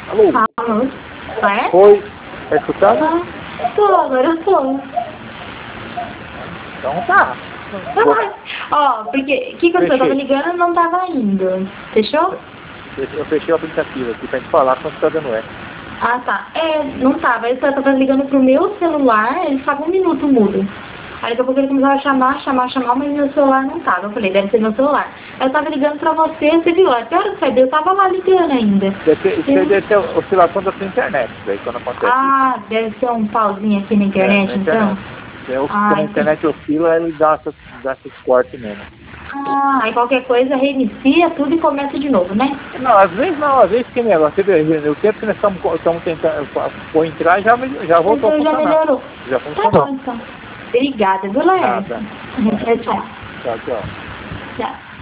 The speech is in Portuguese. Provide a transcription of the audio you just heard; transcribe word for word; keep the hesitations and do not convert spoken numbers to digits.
Alô? Alô? É? Oi, tá escutando? Ah, tô, agora eu tô. Então tá. Ó, porque o que que eu Fechei. tava ligando e não tava indo. Fechou? Eu fechei o aplicativo aqui pra gente falar quanto tá dando é. Ah, tá. É, não tava. Eu tava ligando pro meu celular, ele ficava um minuto mudo. Aí daqui a pouco ele começava a chamar, chamar, chamar, mas meu celular não tava. Eu falei, deve ser meu celular. Aí eu tava ligando pra você, você viu? Até a hora que você deu, eu tava lá ligando ainda. Deve ter, isso aí deve ter oscilação da sua internet, daí quando acontece Ah, deve ser um pauzinho aqui na isso. É, internet, na então? internet. É, Ah, quando a internet oscila, ele dá essas, dá esses cortes mesmo. Ah, aí qualquer coisa reinicia tudo e começa de novo, né? Não, às vezes não, às vezes que negócio. Você vê, o tempo que nós estamos estamos tentando for entrar já, já voltou a Então já funcionar. melhorou. Já Tá funcionou. bom, então. Obrigada, viu, Laércio? Nada. Tchau, tchau. Tchau, tchau. Tchau.